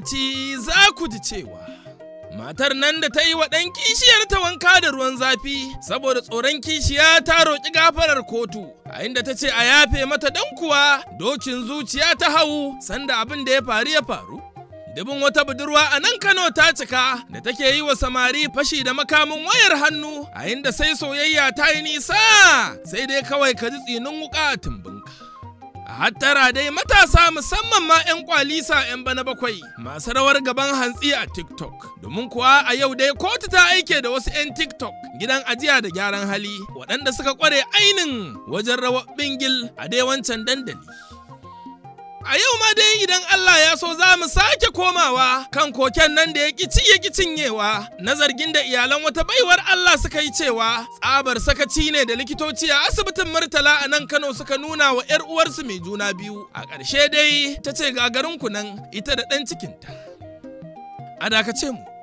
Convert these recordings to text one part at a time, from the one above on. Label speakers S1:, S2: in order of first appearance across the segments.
S1: lokaci za ku ji cewa matar nan da ta yi wa ɗan kishiyar ta wanka da ruwan zafi saboda tsoron kishiya ta roƙi gafarar kotu a inda ta ce a yafe mata dan kuwa dokin zuciya ta hau sanda abin da ya faru. Dubin wata budurwa a nan Kano ta cika da take yi wa samari fashi da makamin wayar hannu a inda sai soyayya ta yi nisa sai dai kawai ka ji tsinin wuƙa a tumbinka. A hattara dai matasa musamman ma 'yan kwalisa 'yan bana bakwai masu rawar gaban hantsi a TikTok. Domin kuwa a yau dai kotu ta aike da wasu 'yan TikTok gidan ajiya da gyaran hali waɗanda suka ƙware ainin wajen rawar bingil a dai wancan dandali. A yau ma dai idan Allah ya so za mu sake komawa kan koken nan da ya ƙi cinyewa na zargin da iyalan wata baiwar Allah suka yi cewa tsabar sakaci ne da likitoci a asibitin Murtala a nan Kano suka nuna wa 'yar uwarsu mai juna biyu. A ƙarshe dai ta ce gagarinku nan ita da ɗan cikinta. A dakace mu.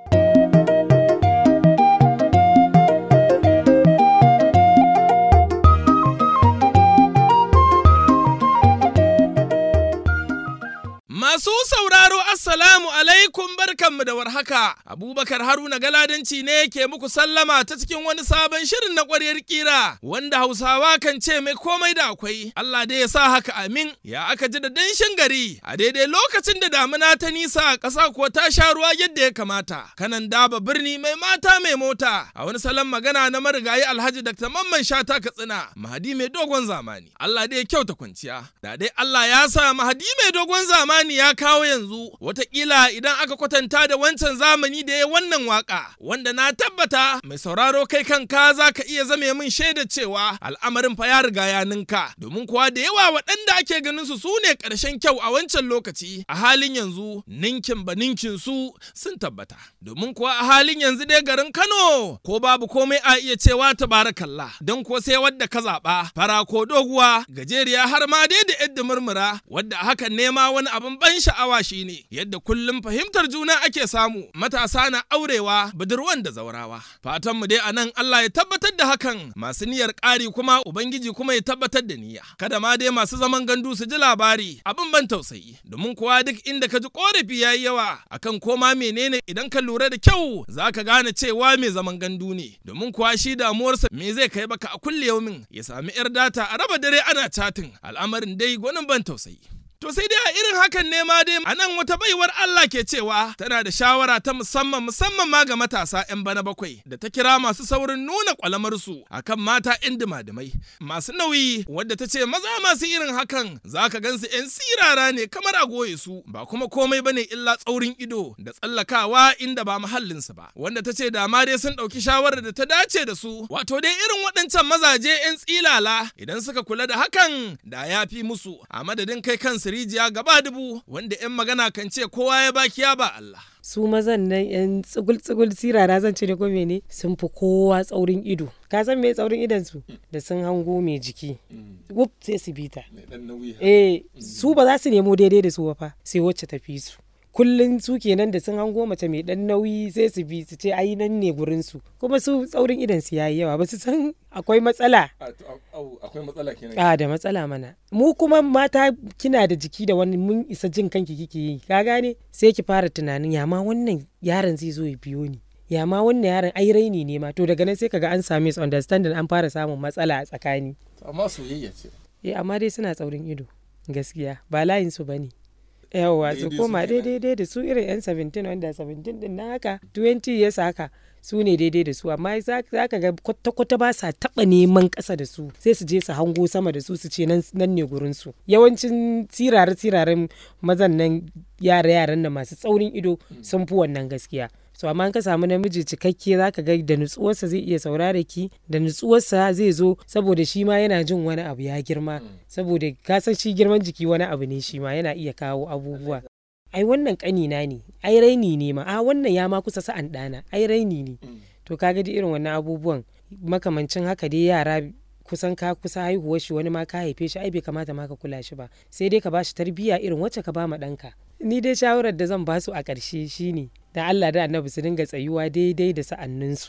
S1: Masu sauraro Assalamu alaikum barkanmu da warhaka. Abubakar Haruna Galadanci ne ke muku sallama ta cikin wani sabon shirin na ƙwaryar ƙira wanda Hausawa kan ce mai komai da akwai. Allah dai ya sa haka amin. Ya aka ji da danshin gari a daidai lokacin da damuna ta nisa ƙasa kuwa ta sha ruwa yadda ya kamata. Kanan daba birni mai mata mai mota a wani salon magana na marigayi Alhaji Dr. Mamman Shata Katsina Mahadi mai dogon zamani. Allah dai ya kyauta kwanciya. Da dai Allah ya sa Mahadi mai dogon zamani ya kawo yanzu watakila idan aka kwatanta da wancan zamani da ya wannan waka wanda na tabbata mai sauraro kai kanka za ka iya zame min shaida cewa al'amarin fa ya riga ya ninka domin kuwa da yawa waɗanda ake ganin su ne ƙarshen kyau a wancan lokaci a halin yanzu ninkin ba ninkin su sun tabbata domin kuwa a halin yanzu dai garin Kano ko babu komai a iya cewa tabarakallah don kuwa sai wadda ka zaɓa fara ko doguwa gajeriya har ma dai da yadda murmura wadda hakan nema wani abin ban sha'awa shine yadda kullum fahimtar juna ake samu matasa na aurewa budurwan da zaurawa fatan mu dai anan Allah ya tabbatar da hakan masu niyyar ƙari kuma ubangiji kuma ya tabbatar da niyya kada ma dai masu zaman gandu su ji labari abin ban tausayi domin kuwa duk inda ka ji korafi yayi yawa akan koma menene idan ka lura da kyau zaka gane cewa mai zaman gandu ne domin kuwa shi damuwarsa me zai kai baka a kulle yaumin ya sami yar data a raba dare ana chatting al'amarin dai gwanin ban tausayi. To sai dai a irin hakan ne ma dai a nan wata baiwar Allah ke cewa tana da shawara ta musamman ma ga matasa 'yan bana bakwai da ta kira masu saurin nuna kwalamarsu akan mata 'yan dimadimai masu nauyi wadda ta ce maza masu irin hakan za ka gansu 'yan sirara ne kamar a goye su ba kuma komai bane illa tsaurin ido da tsallakawa inda ba muhallinsu ba wanda ta ce da ma dai sun ɗauki shawarar da ta dace da su wato dai irin waɗancan mazaje 'yan tsilala idan suka kula da hakan da ya fi musu a madadin kai kansu rijiya gaba dubu wanda 'yan magana kan ce kowa ya baki ya ba Allah.
S2: Su mazan nan 'yan tsugul sirara zan ce da kome ne sun fi kowa tsaurin ido. Ka san me tsaurin idon su da sun hango mai jiki. Wuf sai su bita. Su ba za su nemo daidai da su ba fa sai wacce ta fi su. Kullum su kenan da sun hango mace mai dan nauyi sai su bi su ce ai nan ne gurin su kuma su tsaurin idan su yayi yawa ba su san akwai matsala
S1: akwai matsala kenan
S2: da matsala mana mu kuma mata kina da jiki da wani mun isa jin kanki kike yi ka gane sai ki fara tunanin ya ma wannan yaron zai zo ya biyo ni ya ma wannan yaron ai raini ne ma to daga nan sai kaga an same su understanding an fara samun matsala a tsakani
S1: amma soyayya ce
S2: amma dai suna tsaurin ido gaskiya ba layin su bane yawwa su koma daidai da su irin yan 17 wanda 17 din na haka 20 years haka su ne daidai da su amma za ka ga kwata-kwata ba sa taba neman ƙasa da su sai su je su hango sama da su su ce nan ne gurin su yawancin tsiraren mazan nan yaran da masu tsaurin ido sun fi wannan gaskiya so amma ka samu namiji cikakke zaka ga da nutsuwarsa zai iya saurare ki da nutsuwarsa zai zo saboda shi ma yana jin wani abu ya girma saboda ka san shi girman jiki wani abu ne shi ma yana iya kawo abubuwa ai wannan kanina ne ai raini ne ma wannan ya ma kusa sa'an dana ai raini ne to kaga da irin wannan abubuwan makamancin haka dai yara kusan ka kusa haihuwar shi wani ma ka haife shi ai bai kamata ma ka kula shi ba sai dai ka bashi tarbiyya irin wacce ka ba ma ɗanka ni dai shawarar da zan ba su a ƙarshe shine da Allah da Annabi su dinga tsayuwa daidai da sa'anninsu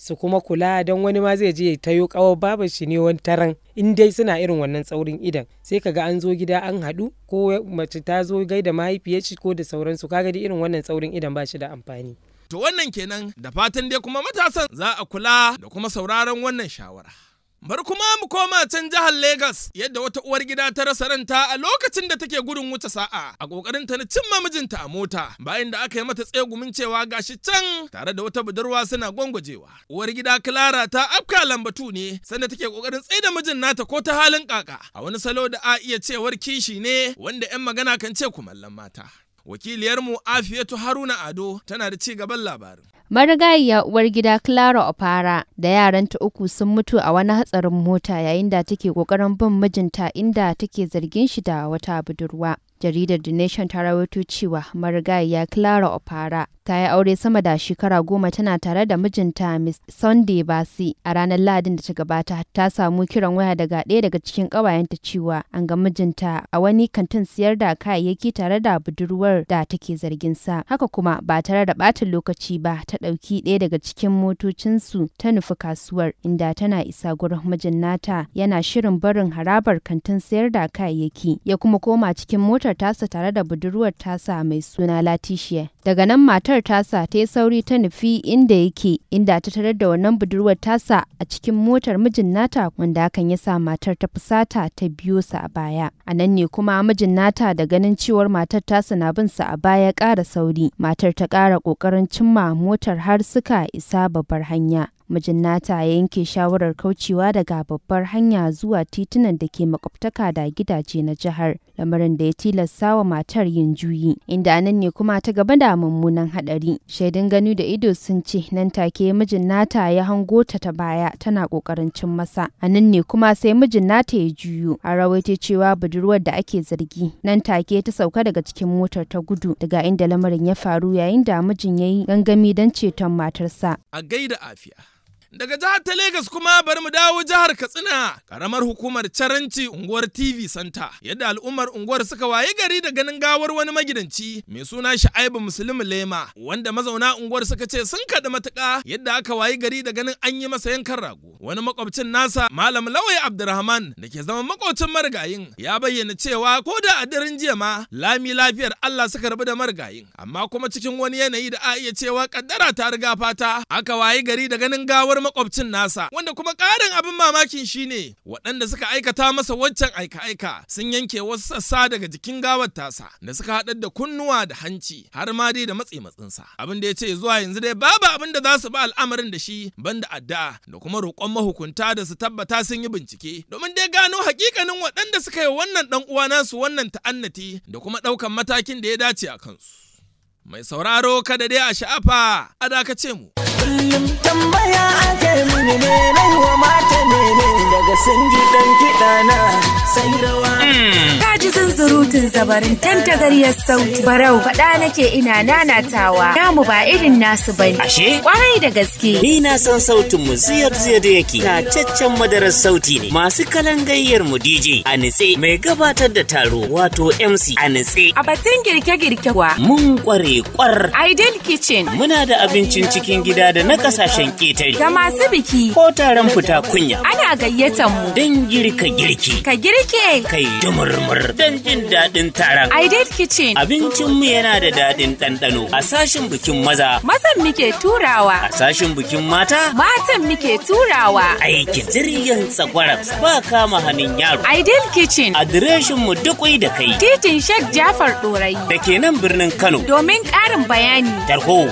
S2: su kuma kula don wani ma zai je ya tayo kawo babar shi ne wani taran in dai suna irin wannan tsaurin idan sai kaga an zo gida an haɗu ko mace ta zo gaida mahaifiyar shi ko da sauransu kaga dai irin wannan tsaurin idan ba shi da amfani.
S1: To wannan kenan da fatan dai kuma matasan za a kula da kuma sauraron wannan shawara. Bari kuma mu koma can jihar Legas yadda wata uwar gida ta rasa ranta a lokacin da take gudun wuce sa'a a kokarin ta na cimma mijinta a mota bayan da aka yi mata tsegumin cewa gashi can tare da wata budurwa suna gwangwajewa. Uwar gida Clara ta afka lambatu ne sanda take kokarin tsaida mijin nata ko ta halin kaka a wani salo da a iya cewar kishi ne wanda 'yan magana kan ce kumallon mata. Wakiliyarmu Afiyatu Haruna Ado tana da ci gaban labarin.
S3: Marigayiya uwar gida Clara Opara da yaranta 3 sun mutu a wani hatsarin mota yayin da take kokarin bin mijinta inda take zargin shi da wata budurwa. Jaridar The Nation ta rawaito cewa marigayiya Clara Opara ta yi aure sama da shekara 10 tana tare da mijinta Miss Sunday Basi. A ranar Lahadin da ta gabata ta samu kiran waya daga ɗaya daga cikin ƙawayenta cewa an ga mijinta a wani kantin siyar da kayayyaki tare da budurwar da take zargin sa. Haka kuma ba tare da ɓata lokaci ba ta ɗauki ɗaya daga cikin motocinsu ta nufi kasuwar inda tana isa gurin mijin nata yana shirin barin harabar kantin siyar da kayayyaki ya kuma koma cikin motar tasa tare da budurwar tasa mai suna Latisha. Daga nan matar tasa ta yi sauri ta nufi inda yake inda ta tarar da wannan budurwar tasa a cikin motar mijin nata wanda hakan ya sa matar ta fusata ta biyo sa a baya. A nan ne kuma mijin nata da ganin cewar matar tasa na bin sa a baya ƙara sauri. Matar ta ƙara ƙoƙarin cimma motar har suka isa babbar hanya. Mijin nata ya yanke shawarar kaucewa daga babbar hanya zuwa titunan da ke makwabtaka da gidaje na jihar, lamarin da ya tilasta wa matar yin juyi, inda nan ne kuma ta gaba da mummunan hadari. Shaidun gani da ido sun ce nan take mijin nata ya hango ta baya tana kokarin cin masa. A nan ne kuma sai mijin nata ya juyo. A rawaito cewa budurwar da ake zargi nan take ta sauka daga cikin motar ta gudu daga inda lamarin ya faru yayin da mijin ya yi gangami don ceton matarsa.
S1: A gaida Afiya. Daga jihar ta Legas kuma bari mu dawo jihar Katsina, karamar hukumar Caranci unguwar TV Center. Yadda al'ummar unguwar suka waye gari da ganin gawar wani magidanci mai suna Sha'aibu Muslim Lema, wanda mazauna unguwar suka ce sun kaɗi matuƙa yadda aka waye gari da ganin an yi masa yankan rago. Wani makwabcin nasa Malam Lawai Abdurrahman da ke zama makwabcin marigayin ya bayyana cewa ko da a daren jiya ma lami lafiyar Allah suka rabu da marigayin, amma kuma cikin wani yanayi da a iya cewa kaddara ta riga fata aka waye gari da ganin gawar makwabcin nasa, wanda kuma ƙarin abin mamakin shine waɗanda suka aikata masa waccan aika-aika sun yanke wasu sassa daga jikin gawar tasa da suka haɗar da kunnuwa da hanci har ma dai da matsinsa. Abin da ya ce zuwa yanzu dai babu abin da za su ba al'amarin da shi banda addu'a da kuma roƙon mahukunta da su tabbata sun yi bincike domin dai gano hakikanin waɗanda suka yi wannan ɗan uwa nasu wannan ta'annati da kuma ɗaukan matakin da ya dace a kansu. Mai sauraro kada dai a sha'afa a dakace mu.
S4: Kullum tambaya ake mini ne nai wa mata mene daga sun ji dan kiɗa na sai rawa.
S5: Ka ji zunzurutun zabarin tantagariyar sauti. Barau faɗa nake ina nanatawa. Namu ba irin nasu bane.
S6: Ashe?
S5: Kwarai da gaske.
S6: Ni na san sautin mu ziyar da yake. Tacaccen madarar sauti ne. Masu kalan gayyar mu DJ a nitse mai gabatar da taro wato MC a nitse.
S5: A batun girke-girke kuwa.
S6: Mun kware kwar.
S5: Ideal Kitchen.
S6: Muna da abincin cikin gida da na kasashen ƙetare.
S5: Ga masu biki.
S6: Ko taron fita kunya.
S5: Ana gayyatar mu.
S6: Don girka girki.
S5: Ka girke.
S6: Kai dumurmur. Don jin daɗin taron.
S5: Ideal Kitchen.
S6: Abincinmu yana da daɗin ɗanɗano. A sashin bikin maza.
S5: Mazan muke turawa.
S6: A sashin bikin mata.
S5: Matan muke turawa.
S6: Aiki jirgin tsakwarar ba kama hannun yaro.
S5: Ideal Kitchen.
S6: Adireshinmu dukwai da kai.
S5: Titin Sheikh Jafar Ɗorayi.
S6: Da ke nan birnin Kano.
S5: Domin ƙarin bayani.
S6: Tarho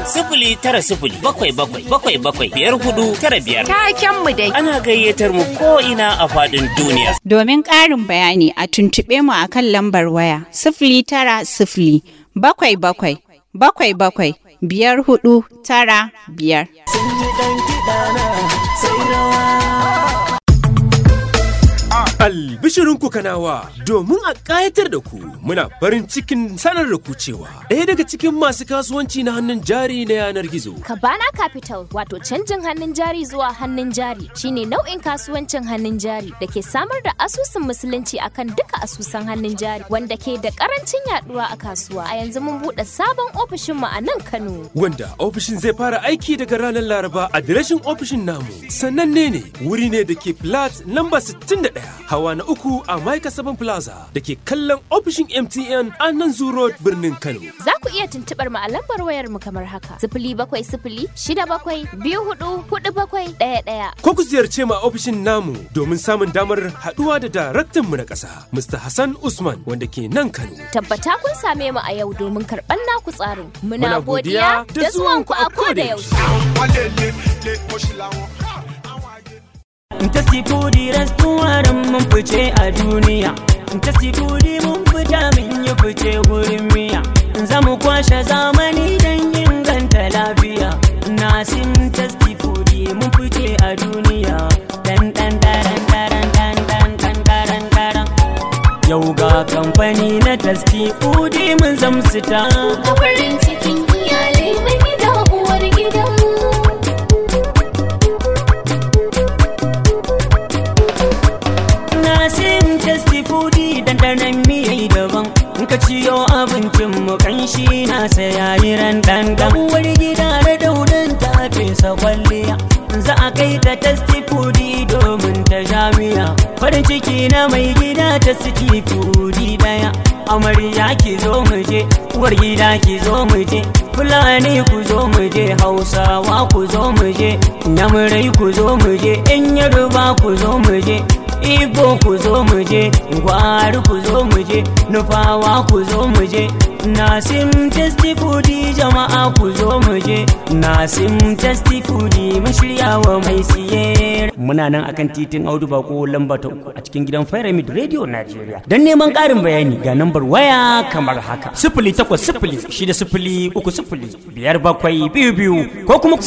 S6: 09077775495.
S5: Takenmu dai.
S6: Ana gayyatar mu ko ina a faɗin duniya.
S7: Domin ƙarin bayani a tuntuɓe mu akan lambar waya 0907777 5495.
S4: Sun ji dan kiɗa na sai rawa.
S8: Albishirinku Kanawa, domin a ƙayatar da ku muna farin cikin sanar da ku cewa ɗaya daga cikin masu kasuwanci na hannun jari na yanar gizo.
S9: Kabana Capital wato canjin hannun jari zuwa hannun jari shine nau'in kasuwancin hannun jari da ke samar da asusun musulunci akan duka asusan hannun jari wanda ke da karancin yaduwa a kasuwa. A yanzu mun buɗe sabon ofishinmu a nan Kano.
S8: Wanda ofishin zai fara aiki daga ranar Laraba. Adireshin ofishin namu sananne ne, wuri ne da ke flat lamba 61 hawa na 3 a Maika 7 Plaza da ke kallon ofishin MTN a nan Zoo Road birnin Kano.
S9: Za ku iya tuntuɓar mu a lambar wayar mu kamar haka: 0706744711.
S8: Ko ku ziyarce mu a ofishin namu domin samun damar haɗuwa da daraktan mu na ƙasa, Mr. Hassan Usman wanda ke nan Kano.
S9: Tabbata kun same mu a yau domin karɓar naku tsarin. Muna godiya da zuwanku a koda yaushe.
S10: Tasty Foodie restaurant mun fice a duniya. Tasty Foodie mun fita mun yi fice gurin miya. Za mu kwashe zamani don inganta lafiya. Nasim Tasty Foodie mun fice a duniya. Dan dan daran daran dan dan dan daran daran. Yau ga kamfani na Tasty Foodie mun zamsita.
S11: Ga farin cikin iyalai mai gida uwar gida.
S10: Nasim Tasty Foodie dandanan miyai daban. In ka ciyo abincin mu kanshi na sayayi ran dandan. Uwar gida da daudan ta fesa kwalliya. Za a kai ta Tasty Foodie domin ta jami'a. Farin ciki na mai gida Tasty Foodie daya. Amarya ki zo mu je, uwar gida ki zo mu je. Fulani ku zo mu je, Hausawa ku zo mu je. Nyamurai ku zo mu je, in Yoruba ku zo mu je. Igbo ku zo mu je, Gwari ku zo mu je, Nufawa ku zo mu je. Nasim Tasty Foodie jama'a ku zo mu je. Nasim Tasty Foodie mun shirya wa mai siye. Muna nan akan titin Audu Bako lamba ta 3 a cikin gidan Pyramid Radio Nigeria. Dan neman ƙarin bayani ga nambar waya kamar haka: 0800-300-5722 ko kuma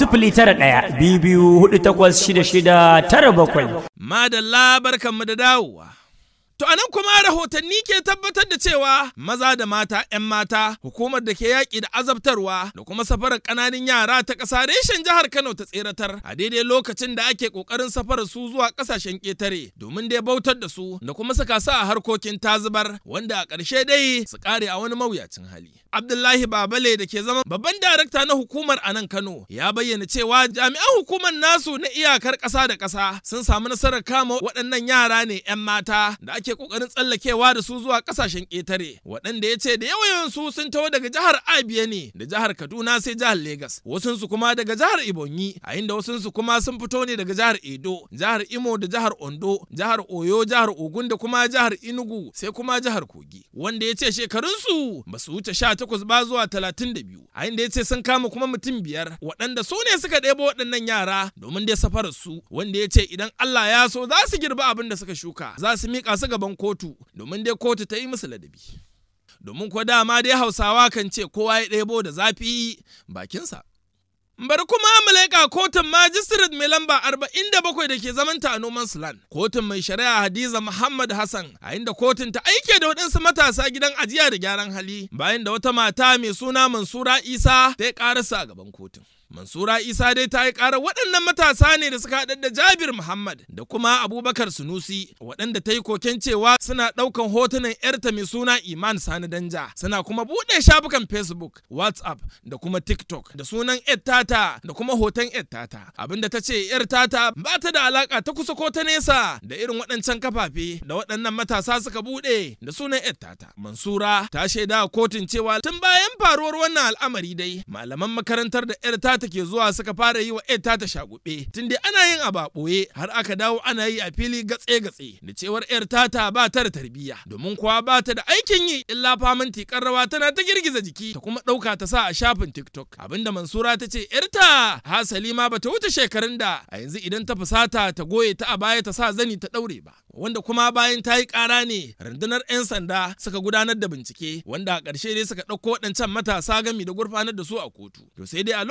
S10: 091-2248-6697.
S1: Madalla barkanmu da dawowa. To anan kuma rahotanni ke tabbatar da cewa maza da mata 'yan mata, hukumar da ke yaƙi da azabtarwa da kuma safarar ƙananan yara ta ƙasa reshen jihar Kano ta tseratar a daidai lokacin da ake ƙoƙarin safarar su zuwa ƙasashen ƙetare domin dai bautar da su da kuma saka su a harkokin tazubar wanda a ƙarshe dai su ƙare a wani mawuyacin hali. Abdullahi Babale da ke zama babban darakta na hukumar a nan Kano ya bayyana cewa jami'an hukumar nasu na iyakar ƙasa da ƙasa sun samu nasarar kama waɗannan yara ne 'yan mata da ake kokarin tsallakewa da su zuwa kasashen ƙetare waɗanda ya ce da yawan su sun taho daga jihar Abia ne da jihar Kaduna sai jihar Lagos, wasunsu kuma daga jihar Ebonyi, a inda wasunsu kuma sun fito ne daga jihar Edo, jihar Imo da jihar Ondo, jihar Oyo, jihar Ogun da kuma jihar Enugu sai kuma jihar Kogi, wanda ya ce shekarunsu ba su wuce 18 ba zuwa 32, a inda ya ce sun kama kuma mutum 5 waɗanda su ne suka ɗebo waɗannan yara domin dai safarar su, wanda ya ce idan Allah ya so za su girba abin da suka shuka, za su miƙa su gaban kotu domin dai kotu ta yi musu ladabi. Domin kuwa dama dai Hausawa kan ce kowa ya ɗebo da zafi bakinsa. Bari kuma mu leƙa kotun Magistrate mai lamba 47 da ke zamanta a Noman's Land. Kotun mai shari'a Hadiza Muhammad Hassan, a inda kotun ta aike da waɗansu matasa gidan ajiya da gyaran hali bayan da wata mata mai suna Mansura Isa ta yi ƙararsa a gaban kotun. Mansura Isa dai ta yi ƙarar waɗannan matasa ne da suka haɗar da Jabir Muhammad da kuma Abubakar Sunusi, waɗanda ta yi koken cewa suna ɗaukan hotunan 'yarta mai suna Iman Sani Danja, suna kuma buɗe shafukan Facebook, WhatsApp da kuma TikTok da sunan 'yar tata da kuma hoton 'yar tata. Abinda ta ce 'yar tata ba ta da alaƙa ta kusa ko ta nesa da irin waɗancan kafafe da waɗannan matasa suka buɗe da sunan 'yar tata. Mansura ta shaida kotun cewa tun bayan faruwar wannan al'amari dai malaman makarantar da 'yar tata ke zuwa suka fara yi wa ta shagube tun dai ana yin abu a ɓoye har aka dawo ana yi a fili gatse-gatse da cewar 'yar tata ba ta da tarbiyya domin kuwa ba ta da aikin yi illa faman tikar rawa tana ta girgiza jiki ta kuma ɗauka ta sa a shafin TikTok, abinda Mansura ta ce 'yarta hasali ma ba ta wuce shekarun da a yanzu idan ta fusata ta goye ta a baya ta sa zani ta ɗaure ba, wanda kuma bayan ta yi ƙara ne rundunar 'yan sanda suka gudanar da bincike wanda a ƙarshe dai suka ɗauko waɗancan matasa gami da gurfanar da su a kotu. To sai dai a lokacin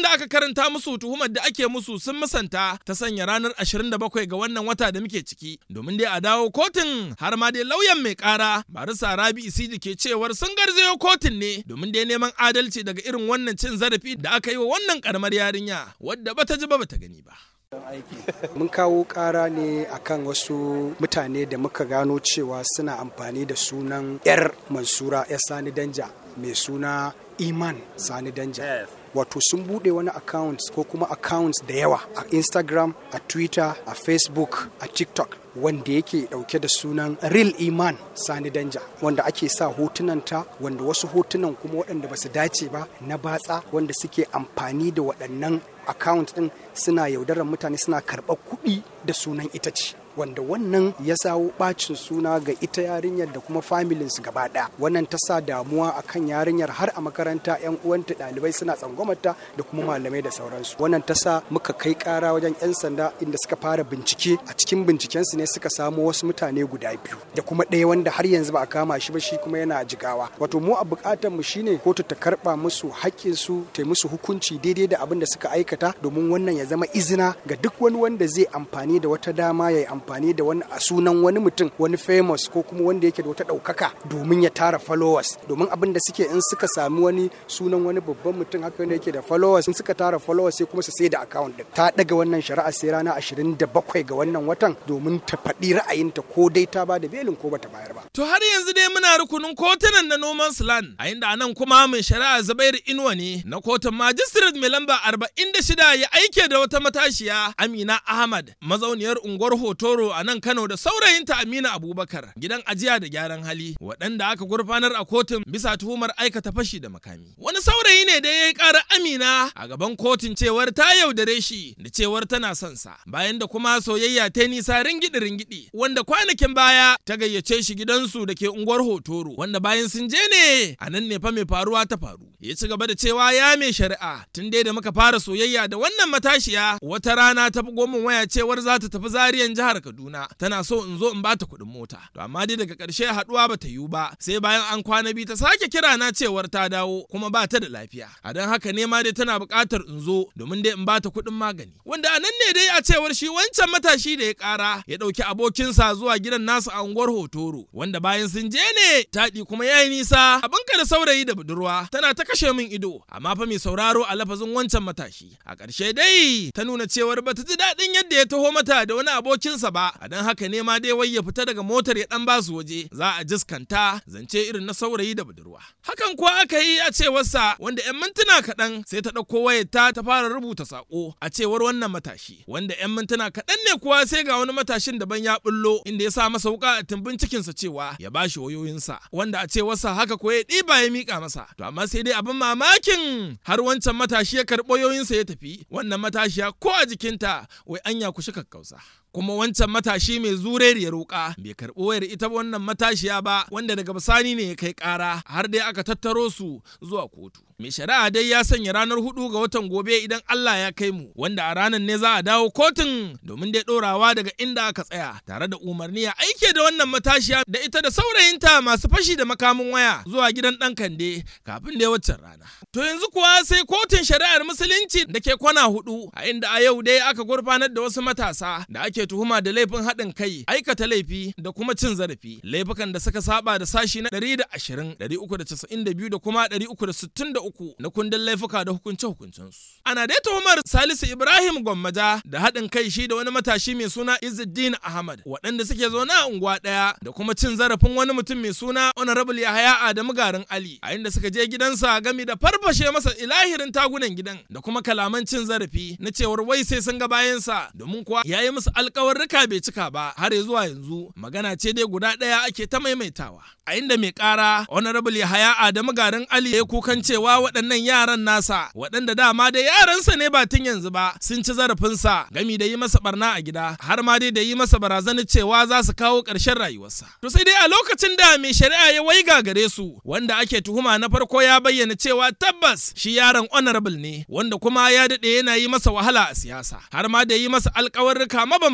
S1: da aka karanta musu tuhumar da ake musu sun musanta ta sanya ranar 27 ga wannan wata da muke ciki domin dai a dawo kotun, har ma dai lauyan mai kara Barisa Rabi Isidi ke cewar sun garzayo kotun ne domin dai neman adalci daga irin wannan cin zarafi da aka yi wa wannan karamar yarinya wadda bata ji ba bata gani ba.
S12: Mun kawo ƙara ne akan wasu mutane da muka gano cewa suna amfani da sunan 'yar Mansura 'yar Sani Danja mai suna Iman Sani Danja. Wato sun bude wani accounts ko kuma accounts da yawa a Instagram, a Twitter, a Facebook, a TikTok wanda yake dauke da sunan Real Iman Sani Danja, wanda ake sa hotunanta, wanda wasu hotunan kuma waɗanda ba su dace ba na batsa, wanda suke amfani da waɗannan account ɗin suna yaudarar mutane, suna karɓar kuɗi da sunan ita ce, wanda wannan ya sawo bacin suna ga ita yarinyar da kuma familinsu gaba ɗaya. Wannan ta sa damuwa akan yarinyar har a makaranta 'yan uwanta ɗalibai suna tsangwamarta da kuma malamai da sauransu. Wannan ta sa muka kai ƙara wajen 'yan sanda inda suka fara bincike. A cikin bincikensu ne suka samo wasu mutane guda biyu da kuma ɗaya wanda har yanzu ba a kama shi ba, shi kuma yana Jigawa. Wato mu a buƙatar mu shine kotu ta karɓa musu haƙƙinsu, ta musu hukunci daidai da abin da suka aikata, domin wannan ya zama izina ga duk wani wanda zai amfani da wata dama ya yi amfani da wani a sunan wani mutum, wani famous ko kuma wanda yake da wata ɗaukaka domin ya tara followers. Domin abin da suke in suka sami wani sunan wani babban mutum haka wanda yake da followers, in suka tara followers sai kuma su sai da account din. Ta daga wannan shari'a sai rana 27 ga wannan watan domin ta faɗi ra'ayinta ko dai ta ba da belin ko bata bayar ba.
S1: To har yanzu dai muna rukunin kotunan na noman Land, a inda anan kuma mai shari'a Zubairu Inuwa ne na kotun Magistrate mai lamba 46 ya aike da wata matashiya Amina Ahmad mazauniyar unguwar Hotoro a nan Kano da saurayinta Amina Abubakar gidan ajiya da gyaran hali, waɗanda aka gurfanar a kotun bisa tuhumar aikata fashi da makami. Wani saurayi ne da ya yi ƙara Amina a gaban kotun cewar ta yaudare shi da cewar tana son sa, bayan da kuma soyayya ta nisa ringidi wanda kwanakin baya ta gayyace shi gidansu da ke unguwar Hotoro, wanda bayan sun je ne a nan ne fa mai faruwa ta faru. Ya ci gaba da cewa ya mai shari'a tun dai da muka fara soyayya da wannan matashiya, wata rana ta bugo min waya cewar za ta tafi Zariyan jihar Kaduna, tana so in zo in bata kuɗin mota. To amma dai daga ƙarshe haɗuwa ba ta yiwu ba, sai bayan an kwana biyu ta sake kira na cewar ta dawo kuma ba ta da lafiya. A don haka ne ma dai tana buƙatar in zo domin dai in bata kuɗin magani. Wanda a nan ne dai a cewar shi wancan matashi da ya ƙara ya ɗauki abokinsa zuwa gidan nasu a unguwar Hotoro, wanda bayan sun je ne taɗi kuma ya yi nisa. Abinka da saurayi da budurwa tana ta kashe min ido, amma fa mai sauraro a lafazin wancan matashi. A ƙarshe dai ta nuna cewar bata ji daɗin yadda ya taho mata da wani abokinsa ba, a don haka ne ma dai wai ya fita daga motar ya ɗan ba su waje za a jiskanta zance irin na saurayi da budurwa. Hakan kuwa aka yi a cewarsa, wanda 'yan mintuna kaɗan sai ta ɗauko wayarta ta fara rubuta saƙo a cewar wannan matashi, wanda 'yan mintuna kaɗan ne kuwa sai ga wani matashin daban ya bullo inda ya sa masa wuƙa a tumbin cikinsa cewa ya bashi wayoyinsa, wanda a cewarsa haka ko ya ɗiba ya miƙa masa. To amma sai dai abin mamakin har wancan matashi ya karɓo wayoyinsa ya tafi, wannan matashiya ko a jikinta wai anya kushi kakkausa. Kuma wancan matashi mai zureriyar wuka bai karɓi wayar ita wannan matashiya ba, wanda daga bisani ne ya kai ƙara har dai aka tattaro su zuwa kotu. Mai shari'a dai ya sanya ranar 4 ga watan gobe idan Allah ya kai mu, wanda a ranar ne za a dawo kotun domin dai ɗorawa daga inda aka tsaya, tare da umarni ya aike da wannan matashiya da ita da saurayinta masu fashi da makamin waya zuwa gidan ɗan Kande kafin dai waccan rana. To yanzu kuwa sai kotun shari'ar musulunci da ke kwana 4, a inda a yau dai aka gurfanar da wasu matasa da ake tuhuma da laifin haɗin kai, aikata laifi da kuma cin zarafi, laifukan da suka saba da sashi na 120, 392 da kuma 363 na kundin laifuka da hukunce-hukuncensu. Ana dai tuhumar Salisu Ibrahim Gwammaja da haɗin kai shi da wani matashi mai suna Izzuddin Ahmad, waɗanda suke zaune a unguwa ɗaya, da kuma cin zarafin wani mutum mai suna Honorable Yahaya Adamu Garin Ali, a inda suka je gidansa gami da farfashe masa ilahirin tagunan gidan da kuma kalaman cin zarafi na cewar wai sai sun ga bayansa, domin kuwa ya yi musu alkawarrika bai cika ba. Har zuwa yanzu magana ce dai guda ɗaya ake ta maimaitawa, a inda mai ƙara Honorable Yahaya Adamu Garin Ali ya kukan cewa waɗannan yaran nasa, waɗanda dama da yaransa ne ba tun yanzu ba, sun ci zarafinsa gami da yi masa barna a gida, har ma dai da yi masa barazanar cewa za su kawo ƙarshen rayuwarsa. To sai dai a lokacin da mai shari'a ya waiga gare su, wanda ake tuhuma na farko ya bayyana cewa tabbas shi yaron Honorable ne, wanda kuma ya daɗe yana yi masa wahala a siyasa, har ma da yi masa alƙawarrika mabambanta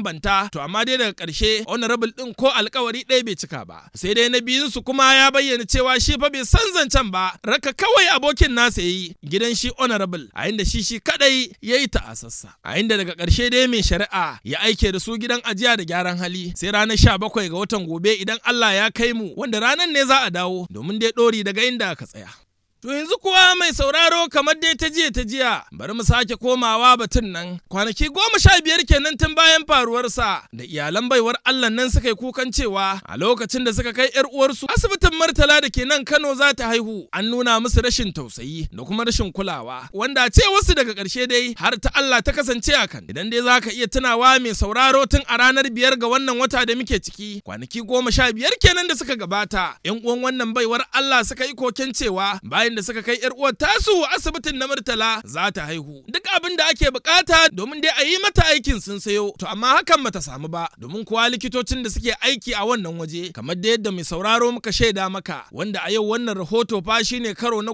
S1: mabambanta, to amma dai daga ƙarshe honorable ɗin ko alkawari ɗaya bai cika ba. Sai dai na biyunsu kuma ya bayyana cewa shi fa bai san zancen ba, raka kawai abokin nasa yayi gidan shi honorable, a inda shi kadai yayi ta'asassa. A inda daga ƙarshe dai mai shari'a ya aike da su gidan ajiya da gyaran hali sai ranar 17 ga watan gobe idan Allah ya kai mu, wanda ranar ne za a dawo domin dai ɗori daga inda aka tsaya. To yanzu kuwa mai sauraro kamar dai ta jiya bari mu sake komawa batun nan. Kwanaki 15 kenan tun bayan faruwarsa da iyalan baiwar Allah nan suka yi kukan cewa a lokacin da suka kai yar uwarsu asibitin Murtala da ke nan Kano za ta haihu, an nuna musu rashin tausayi da kuma rashin kulawa, wanda ce wasu daga ƙarshe dai har ta Allah ta kasance a kan. Idan dai za ka iya tunawa mai sauraro tun a ranar 5 ga wannan wata da muke ciki, kwanaki 15 kenan da suka gabata, 'yan uwan wannan baiwar Allah suka yi koken cewa bayan da suka kai yar uwar tasu asibitin na Murtala za ta haihu. Duk abin da ake bukata domin dai a yi mata aikin sun sayo, to amma hakan bata samu ba, domin kuwa likitocin da suke aiki a wannan waje kamar da yadda mai sauraro muka shaida maka, wanda a yau wannan rahoto fa shine karo na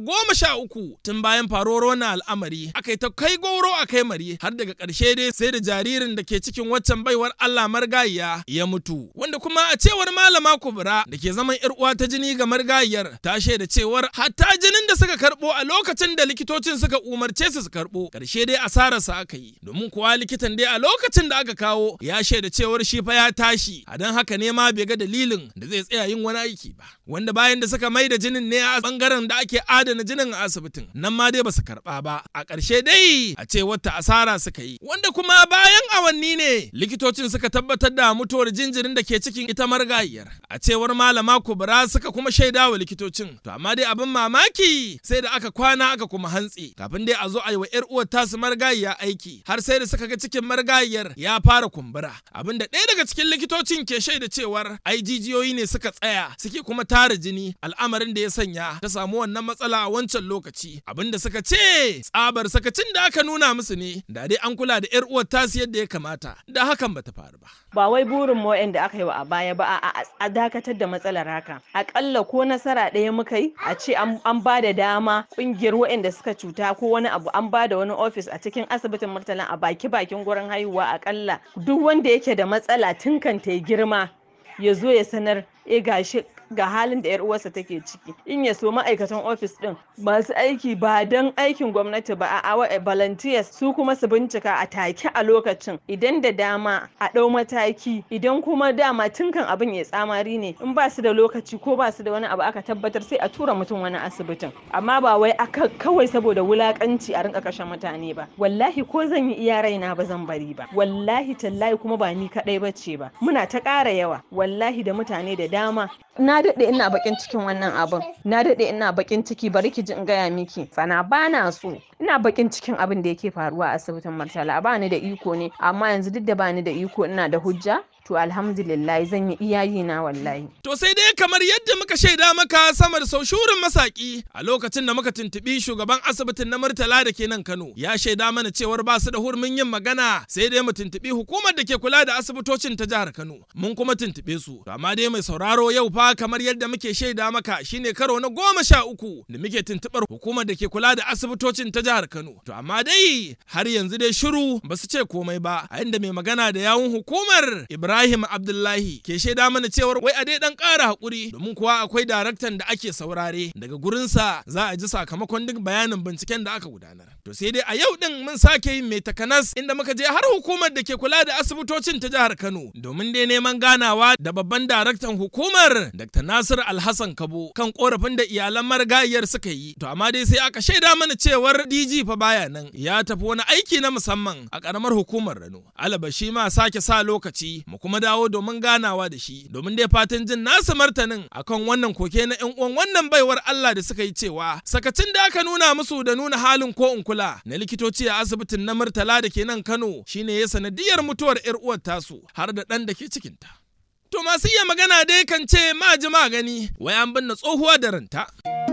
S1: 13 tun bayan faruwar wannan al'amari, aka yi ta kai goro a kai mari har daga ƙarshe dai sai da jaririn da ke cikin waccan baiwar Allah margayiya ya mutu, wanda kuma a cewar malama Kubura da ke zaman yar uwa ta jini ga margayiyar ta shaida cewar hatta jinin da suka karbo a lokacin da likitocin suka umarce su karbo, karshe dai asararsa aka yi, domin kuwa likitan dai a lokacin da aka kawo ya shaida cewar shi fa ya tashi, a don haka ne ma bai ga dalilin da zai tsaya yin wani aiki ba, wanda bayan da suka mai da jinin ne a bangaren da ake adana jinin a asibitin nan ma dai basu karba ba, a karshe dai a ce wata asara suka yi, wanda kuma bayan awanni ne likitocin suka tabbatar da mutuwar jinjirin da ke cikin ita margayiyar, a cewar malama Kubura suka kuma shaida wa likitocin, to amma dai abin mamaki sai da aka kwana aka kuma hantsi kafin dai a zo a yi wa 'yar uwar tasu margayiya aiki, har sai da suka ga cikin margayiyar ya fara kumbura, abinda ɗaya daga cikin likitocin ke shaida cewar ai jijiyoyi ne suka tsaya suke kuma tara jini, al'amarin da ya sanya ta samu wannan matsala a wancan lokaci, abinda suka ce tsabar sakacin da aka nuna musu ne, da dai an kula da 'yar uwar tasu yadda ya kamata da hakan bata faru ba.
S13: Ba wai burin mu da aka yi wa a baya ba a dakatar da matsalar haka, akalla ko nasara ɗaya muka yi a ce an ba da dama kungiyar waɗanda suka cuta ko wani abu an ba da wani ofis a cikin asibitin Murtala a bakin gurin haihuwa, akalla duk wanda yake da matsala tun kan ta girma ya zo ya sanar gashi ga halin da 'yar uwarsa take ciki, in ya so ma'aikatan ofis din masu aiki ba don aikin gwamnati ba a volunteers su kuma su bincika a take a lokacin, idan da dama a ɗau mataki, idan kuma dama tun kan abin ya tsamari ne in ba su da lokaci ko ba su da wani abu aka tabbatar sai a tura mutum wani asibitin, amma ba wai aka kawai saboda wulakanci a rinka kashe mutane ba. Wallahi ko zan yi iya raina ba zan bari ba, wallahi tallahi kuma ba ni kadai bace ba, muna ta ƙara yawa wallahi da mutane da dama. Na daɗe ina bakin cikin wannan abin, na daɗe ina bakin ciki, bari ki ji in gaya miki, sana bana so, ina bakin cikin abin da yake faruwa a asibitin Murtala, ba ni da iko ne, amma yanzu duk da ba ni da iko ina da hujja, to alhamdulillah zan yi iyayi na wallahi.
S1: To sai dai kamar yadda muka shaida maka sama da sau shurin masaki a lokacin da muka tuntubi shugaban asibitin na Murtala da ke nan Kano, ya shaida mana cewar ba su da hurumin yin magana, sai dai mu tuntubi hukumar da ke kula da asibitocin ta jihar Kano, mun kuma tuntube su, to amma dai mai sauraro yau fa kamar yadda muke shaida maka shine karo na 13 da muke tuntubar hukumar da ke kula da asibitocin ta jihar Kano, to amma dai har yanzu dai shiru ba su ce komai ba, a inda mai magana da yawun hukumar Ibrahim Abdullahi ke shaida mana cewar wai a dai dan ƙara hakuri, domin kuwa akwai daraktan da ake saurare daga gurinsa za a ji sakamakon duk bayanin binciken da aka gudanar. To sai dai a yau din mun sake yin mai takanas inda muka je har hukumar da ke kula da asibitocin ta jihar Kano domin dai neman ganawa da babban daraktan hukumar Dr. Nasir Alhassan Kabo kan korafin da iyalan marigayiyar suka yi. To amma dai sai aka shaida mana cewar DG fa baya nan, ya tafi wani aiki na musamman a karamar hukumar Rano. Alabashi ma sake sa lokaci mu kuma dawo domin ganawa da shi, domin dai fatan jin nasu martanin akan wannan koke na 'yan uwan wannan baiwar Allah da suka yi cewa sakacin da aka nuna musu da nuna halin ko in kula na likitoci a asibitin na Murtala da ke nan Kano shine ya sanadiyar mutuwar 'yar uwar tasu har da ɗan da ke cikinta. To masu iya magana dai kan ce ma ji magani wai an binne tsohuwa da ranta.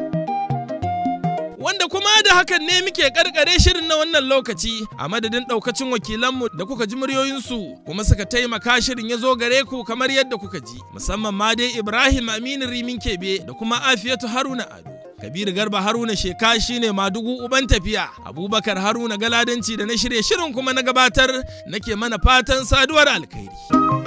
S1: Wanda kuma da hakan ne muke karkare shirin na wannan lokaci a madadin daukacin wakilanmu da kuka ji muryoyinsu kuma suka taimaka shirin ya zo gare ku kamar yadda kuka ji, musamman ma dai Ibrahim Aminu Rimin Kebe da kuma Afiyatu Haruna Ado. Kabiru Garba Haruna Sheka shine madugu uban tafiya. Abubakar Haruna Galadanci da na shirye shirin kuma na gabatar nake mana fatan saduwar alkhairi.